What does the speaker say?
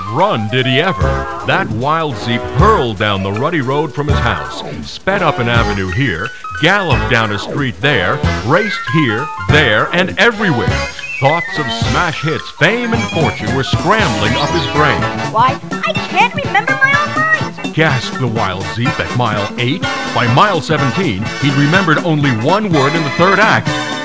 run did he ever. That wild Zeep hurled down the rutty road from his house, sped up an avenue here, galloped down a street there, raced here, there, and everywhere. Thoughts of smash hits, fame, and fortune were scrambling up his brain. Why, I can't remember my own lines! Gasped the wild Zeep at mile 8. By mile 17, he'd remembered only one word in the third act.